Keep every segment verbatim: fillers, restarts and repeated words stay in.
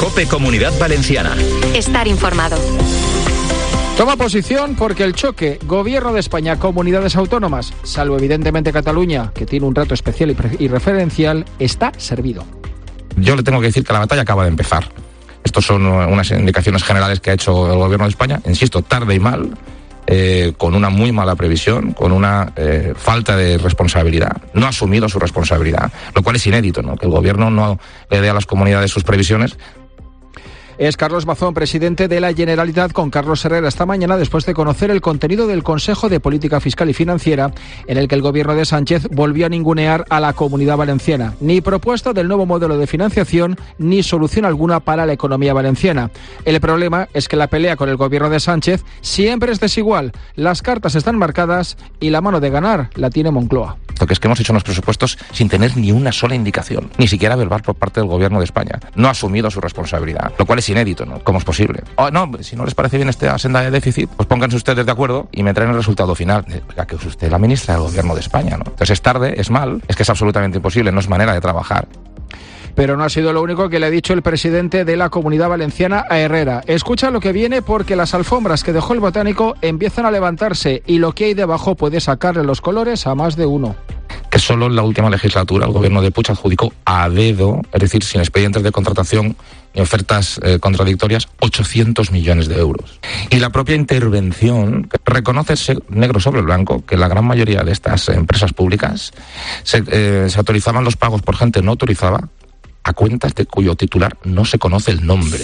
COPE Comunidad Valenciana. Estar informado. Toma posición porque el choque Gobierno de España, comunidades autónomas, salvo evidentemente Cataluña, que tiene un trato especial y, pre- y referencial, está servido. Yo le tengo que decir que la batalla acaba de empezar. Estos son unas indicaciones generales que ha hecho el Gobierno de España, insisto, tarde y mal, eh, con una muy mala previsión, con una eh, falta de responsabilidad. No ha asumido su responsabilidad, lo cual es inédito, ¿no? Que el Gobierno no le dé a las comunidades sus previsiones. Es Carlos Mazón, presidente de la Generalitat, con Carlos Herrera esta mañana, después de conocer el contenido del Consejo de Política Fiscal y Financiera, en el que el gobierno de Sánchez volvió a ningunear a la Comunidad Valenciana. Ni propuesta del nuevo modelo de financiación, ni solución alguna para la economía valenciana. El problema es que la pelea con el gobierno de Sánchez siempre es desigual. Las cartas están marcadas y la mano de ganar la tiene Moncloa. Lo que es que hemos hecho unos presupuestos sin tener ni una sola indicación, ni siquiera verbal por parte del Gobierno de España. No ha asumido su responsabilidad, lo cual es inédito, ¿no? ¿Cómo es posible? Oh, no, si no les parece bien esta senda de déficit, pues pónganse ustedes de acuerdo y me traen el resultado final. Oiga, que es usted la ministra del Gobierno de España, ¿no? Entonces es tarde, es mal, es que es absolutamente imposible, no es manera de trabajar. Pero no ha sido lo único que le ha dicho el presidente de la Comunidad Valenciana a Herrera. Escucha lo que viene porque las alfombras que dejó el botánico empiezan a levantarse y lo que hay debajo puede sacarle los colores a más de uno. Que solo en la última legislatura el gobierno de Puig adjudicó a dedo, es decir, sin expedientes de contratación y ofertas eh, contradictorias, ochocientos millones de euros. Y la propia intervención reconoce negro sobre blanco que la gran mayoría de estas empresas públicas se, eh, se autorizaban los pagos por gente no autorizada a cuentas de cuyo titular no se conoce el nombre.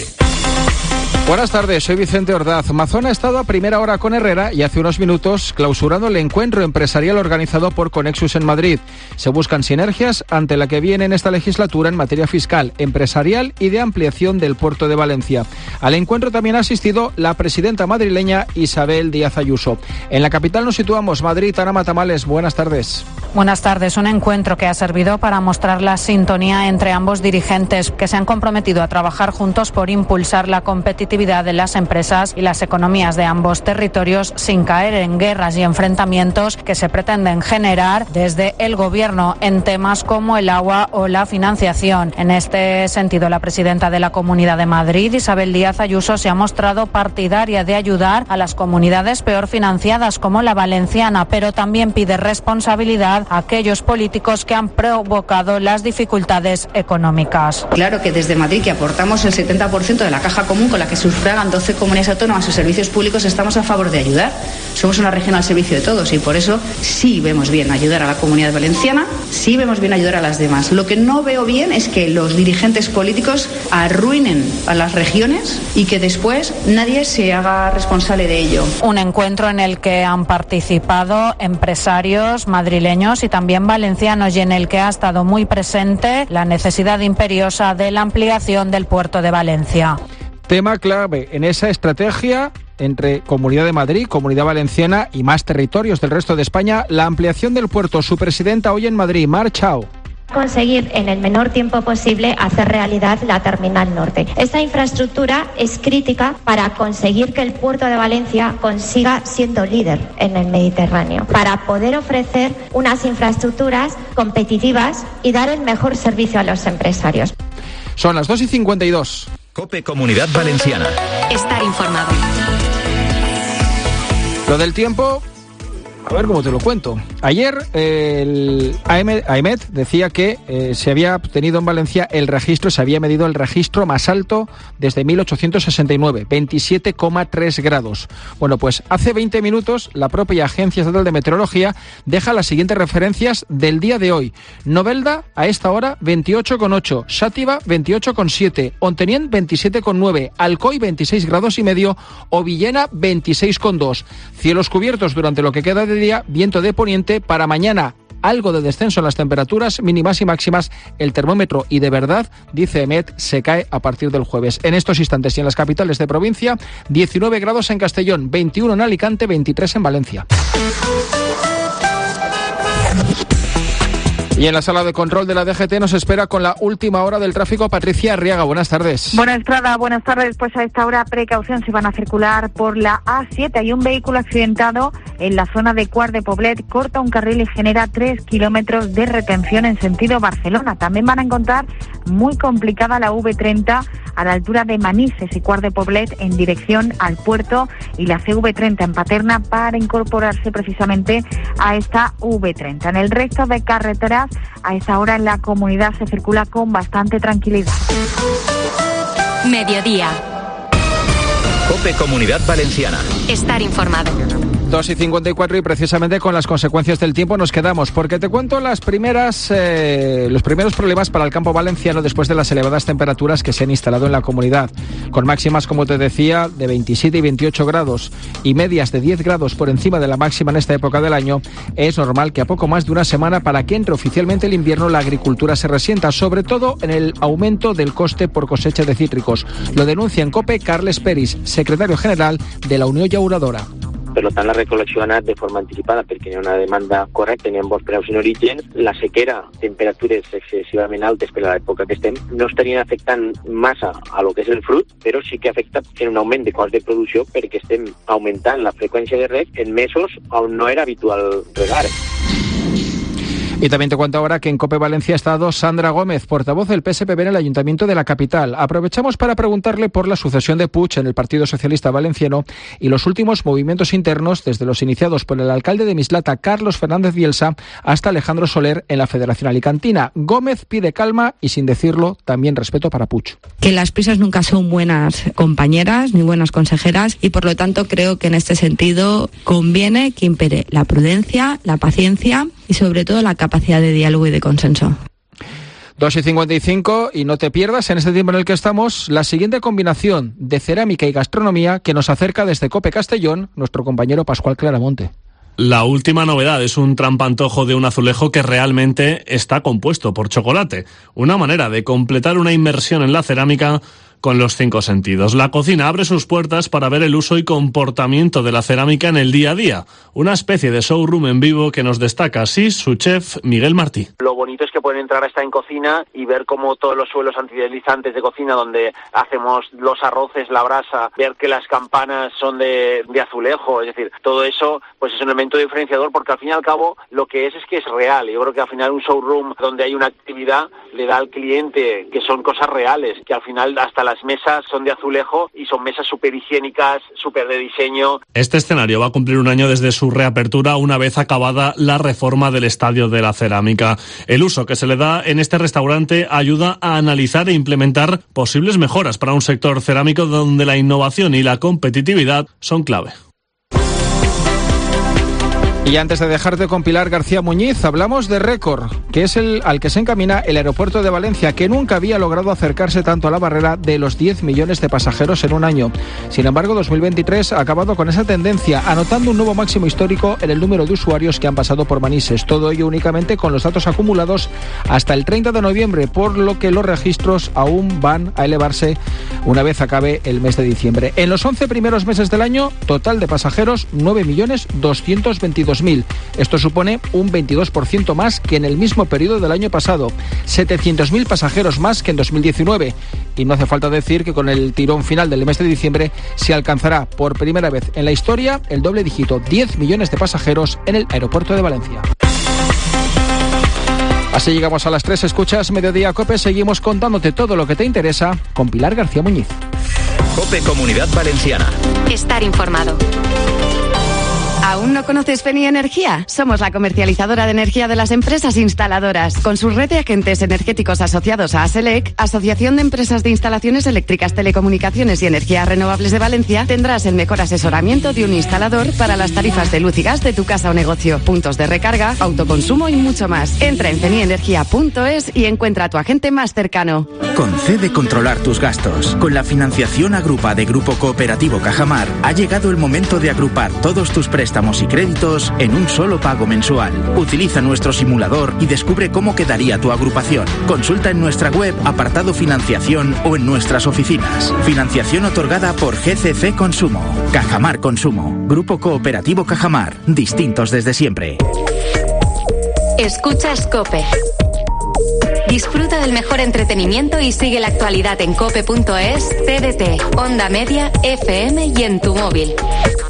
Buenas tardes, soy Vicente Ordaz. Mazón ha estado a primera hora con Herrera y hace unos minutos clausurando el encuentro empresarial organizado por Conexus en Madrid. Se buscan sinergias ante la que viene en esta legislatura en materia fiscal, empresarial y de ampliación del puerto de Valencia. Al encuentro también ha asistido la presidenta madrileña Isabel Díaz Ayuso. En la capital nos situamos, Madrid. Ana Matamales, buenas tardes. Buenas tardes. Un encuentro que ha servido para mostrar la sintonía entre ambos dirigentes que se han comprometido a trabajar juntos por impulsar la competitividad de las empresas y las economías de ambos territorios sin caer en guerras y enfrentamientos que se pretenden generar desde el gobierno en temas como el agua o la financiación. En este sentido, la presidenta de la Comunidad de Madrid, Isabel Díaz Ayuso, se ha mostrado partidaria de ayudar a las comunidades peor financiadas como la valenciana, pero también pide responsabilidad a aquellos políticos que han provocado las dificultades económicas. Claro que desde Madrid, que aportamos el setenta por ciento de la caja común con la que sufragan doce comunidades autónomas sus servicios públicos, estamos a favor de ayudar. Somos una región al servicio de todos y por eso sí vemos bien ayudar a la Comunidad Valenciana, sí vemos bien ayudar a las demás. Lo que no veo bien es que los dirigentes políticos arruinen a las regiones y que después nadie se haga responsable de ello. Un encuentro en el que han participado empresarios madrileños y también valencianos y en el que ha estado muy presente la necesidad imperiosa de la ampliación del puerto de Valencia. Tema clave en esa estrategia entre Comunidad de Madrid, Comunidad Valenciana y más territorios del resto de España, la ampliación del puerto. Su presidenta hoy en Madrid, Mar Chao. Conseguir en el menor tiempo posible hacer realidad la Terminal Norte. Esta infraestructura es crítica para conseguir que el puerto de Valencia consiga siendo líder en el Mediterráneo, para poder ofrecer unas infraestructuras competitivas y dar el mejor servicio a los empresarios. Son las dos y cincuenta y dos. COPE Comunidad Valenciana. Estar informado. Lo del tiempo, a ver cómo te lo cuento. Ayer eh, el AEMET decía que eh, se había obtenido en Valencia el registro, se había medido el registro más alto desde mil ochocientos sesenta y nueve, veintisiete coma tres grados. Bueno, pues hace veinte minutos la propia Agencia Estatal de Meteorología deja las siguientes referencias del día de hoy. Novelda a esta hora veintiocho coma ocho, Xàtiva veintiocho coma siete, Ontinyent veintisiete coma nueve, Alcoi veintiséis grados y medio o Villena veintiséis coma dos. Cielos cubiertos durante lo que queda de día, viento de poniente. Para mañana algo de descenso en las temperaturas mínimas y máximas. El termómetro, y de verdad, dice EMET, se cae a partir del jueves. En estos instantes y en las capitales de provincia, diecinueve grados en Castellón, veintiuno en Alicante, veintitrés en Valencia. Y en la sala de control de la D G T nos espera con la última hora del tráfico Patricia Arriaga. Buenas tardes. Buenas tardes, buenas tardes. Pues a esta hora, precaución, si van a circular por la A siete. Hay un vehículo accidentado en la zona de Quart de Poblet, corta un carril y genera tres kilómetros de retención en sentido Barcelona. También van a encontrar muy complicada la V treinta a la altura de Manises y Quart de Poblet en dirección al puerto, y la C V treinta en Paterna para incorporarse precisamente a esta V treinta. En el resto de carreteras, a esta hora en la comunidad se circula con bastante tranquilidad. Mediodía. COPE Comunidad Valenciana. Estar informado. dos y cincuenta y cuatro y precisamente con las consecuencias del tiempo nos quedamos, porque te cuento las primeras, eh, los primeros problemas para el campo valenciano después de las elevadas temperaturas que se han instalado en la comunidad, con máximas, como te decía, de veintisiete y veintiocho grados y medias de diez grados por encima de la máxima en esta época del año. Es normal que a poco más de una semana para que entre oficialmente el invierno la agricultura se resienta, sobre todo en el aumento del coste por cosecha de cítricos. Lo denuncia en COPE Carles Peris, secretario general de la Unió Llauradora. Per tant, la recol·lecció ha anat de forma anticipada perquè hi ha una demanda correcta, n'hi ha bons preus en origen. La sequera, temperatures excessivament altes per a l'època que estem, no estarien afectant massa a lo que és el fruit, però sí que afecta en un augment de cost de producció perquè estem augmentant la freqüència de reg en mesos on no era habitual regar. Y también te cuento ahora que en COPE Valencia ha estado Sandra Gómez, portavoz del P S P B en el Ayuntamiento de la capital. Aprovechamos para preguntarle por la sucesión de Puig en el Partido Socialista Valenciano y los últimos movimientos internos, desde los iniciados por el alcalde de Mislata, Carlos Fernández Bielsa, hasta Alejandro Soler en la Federación Alicantina. Gómez pide calma y, sin decirlo, también respeto para Puig. Que las prisas nunca son buenas compañeras ni buenas consejeras, y por lo tanto creo que en este sentido conviene que impere la prudencia, la paciencia y sobre todo la capacidad de diálogo y de consenso. dos y cincuenta y cinco y no te pierdas en este tiempo en el que estamos la siguiente combinación de cerámica y gastronomía que nos acerca desde COPE Castellón nuestro compañero Pascual Claramonte. La última novedad es un trampantojo de un azulejo que realmente está compuesto por chocolate, una manera de completar una inmersión en la cerámica con los cinco sentidos. La cocina abre sus puertas para ver el uso y comportamiento de la cerámica en el día a día, una especie de showroom en vivo que nos destaca así su chef Miguel Martí. Lo bonito es que pueden entrar hasta en cocina y ver cómo todos los suelos antideslizantes de cocina donde hacemos los arroces, la brasa, ver que las campanas son de, de azulejo, es decir, todo eso pues es un elemento diferenciador, porque al fin y al cabo lo que es es que es real. Yo creo que al final un showroom donde hay una actividad le da al cliente que son cosas reales, que al final hasta las mesas son de azulejo y son mesas súper higiénicas, súper de diseño. Este escenario va a cumplir un año desde su reapertura, una vez acabada la reforma del Estadio de la Cerámica. El uso que se le da en este restaurante ayuda a analizar e implementar posibles mejoras para un sector cerámico donde la innovación y la competitividad son clave. Y antes de dejarte con Pilar García Muñiz, hablamos de récord, que es el al que se encamina el aeropuerto de Valencia, que nunca había logrado acercarse tanto a la barrera de los diez millones de pasajeros en un año. Sin embargo, dos mil veintitrés ha acabado con esa tendencia, anotando un nuevo máximo histórico en el número de usuarios que han pasado por Manises. Todo ello únicamente con los datos acumulados hasta el treinta de noviembre, por lo que los registros aún van a elevarse una vez acabe el mes de diciembre. En los once primeros meses del año, total de pasajeros nueve millones doscientos veintidós mil. Esto supone un veintidós por ciento más que en el mismo periodo del año pasado, setecientos mil pasajeros más que en dos mil diecinueve. Y no hace falta decir que con el tirón final del mes de diciembre se alcanzará por primera vez en la historia el doble dígito, diez millones de pasajeros en el aeropuerto de Valencia. Así llegamos a las tres, escuchas Mediodía COPE, seguimos contándote todo lo que te interesa con Pilar García Muñiz. COPE Comunidad Valenciana. Estar informado. ¿Aún no conoces Feni Energía? Somos la comercializadora de energía de las empresas instaladoras. Con su red de agentes energéticos asociados a ASELEC, Asociación de Empresas de Instalaciones Eléctricas, Telecomunicaciones y Energías Renovables de Valencia, tendrás el mejor asesoramiento de un instalador para las tarifas de luz y gas de tu casa o negocio, puntos de recarga, autoconsumo y mucho más. Entra en feni energía punto es y encuentra a tu agente más cercano. Concede controlar tus gastos. Con la financiación Agrupa de Grupo Cooperativo Cajamar, ha llegado el momento de agrupar todos tus préstamos y créditos en un solo pago mensual. Utiliza nuestro simulador y descubre cómo quedaría tu agrupación. Consulta en nuestra web, apartado financiación o en nuestras oficinas. Financiación otorgada por G C C Consumo. Cajamar Consumo. Grupo Cooperativo Cajamar. Distintos desde siempre. Escuchas COPE. Disfruta del mejor entretenimiento y sigue la actualidad en cope punto es, T D T, Onda Media, F M y en tu móvil.